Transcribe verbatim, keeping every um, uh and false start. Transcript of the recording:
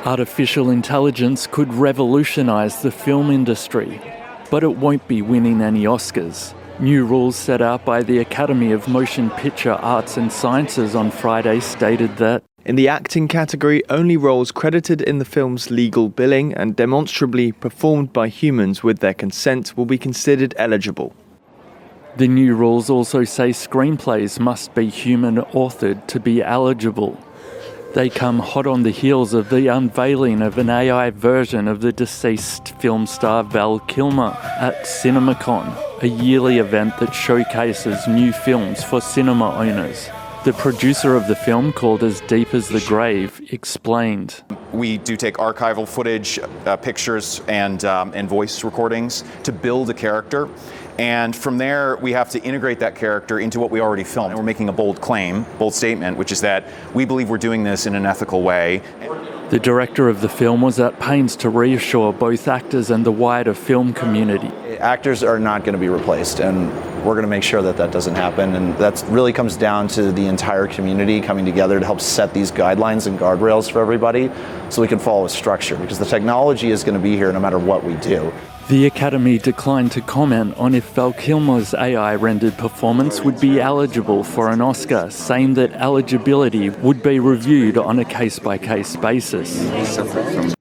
Artificial intelligence could revolutionise the film industry, but it won't be winning any Oscars. New rules set out by the Academy of Motion Picture Arts and Sciences on Friday stated that in the acting category, only roles credited in the film's legal billing and demonstrably performed by humans with their consent will be considered eligible. The new rules also say screenplays must be human-authored to be eligible. They come hot on the heels of the unveiling of an A I version of the deceased film star Val Kilmer at CinemaCon, a yearly event that showcases new films for cinema owners. The producer of the film, called As Deep as the Grave, explained. We do take archival footage, uh, pictures, and, um, and voice recordings to build a character. And from there, we have to integrate that character into what we already filmed. And we're making a bold claim, bold statement, which is that we believe we're doing this in an ethical way. The director of the film was at pains to reassure both actors and the wider film community. Actors are not going to be replaced, and we're going to make sure that that doesn't happen. And that really comes down to the entire community coming together to help set these guidelines and guardrails for everybody so we can follow a structure, because the technology is going to be here no matter what we do. The Academy declined to comment on if Val Kilmer's A I-rendered performance would be eligible for an Oscar, saying that eligibility would be reviewed on a case-by-case basis.